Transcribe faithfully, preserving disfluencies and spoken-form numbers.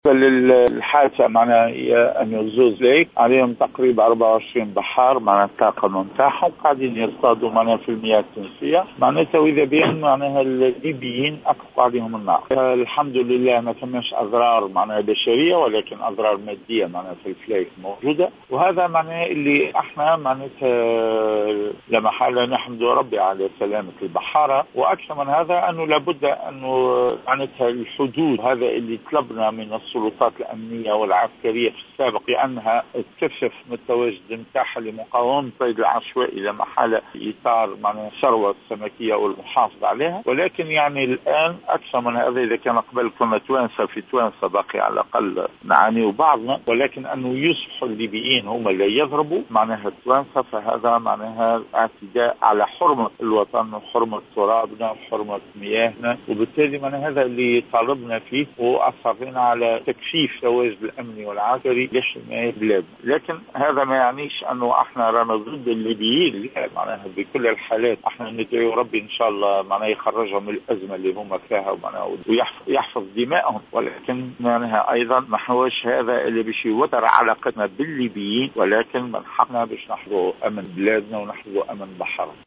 للحادثة معناها هي أن الزوز ليك عليهم تقريبا أربعة وعشرين بحار معناها الطاقم متاعهم قاعدين يصطادوا معناها في المياه التونسية معناتها، وإذا بين معناها الليبيين أطلقوا عليهم النار. الحمد لله ما كماش أضرار معناها بشرية، ولكن أضرار مادية معناها في الفلايت موجودة، وهذا معناها اللي احنا معناتها لما حال نحمد ربي على سلامة البحارة. وأكثر من هذا أنه لابد أنه معناتها الحدود هذا اللي طلبنا من السلطات الأمنية والعسكرية في السابق لأنها تكثف من التواجد نتاعها لمقاومة الصيد العشوائي لما حال إطار معناها الثروة السمكية والمحافظة عليها. ولكن يعني الآن أكثر من هذا، إذا كان قبل كنا توانسة في توانسة باقي على الأقل نعاني بعضنا، ولكن أنه يصبحوا الليبيين هم اللي يضربوا معناها التوانسة، فهذا معناها اعتداء على حرمة الوطن وحرمة ترابنا وحرمة مياهنا. وبالتالي من هذا اللي طالبنا فيه وأصرنا على تكثيف التواجد الأمني والعسكري لحماية بلادنا. لكن هذا ما يعنيش أنه احنا رانا ضد الليبيين، معناها بكل الحالات احنا ندعو ربي إن شاء الله معناها يخرجهم من الأزمة اللي هم فيها ويحفظ دمائهم. ولكن معناها أيضا ما حواش هذا اللي باش يوتر علاقتنا بالليبيين، ولكن من حقنا باش نحفظوا أمن بلادنا ونحفظوا أمن بحرنا.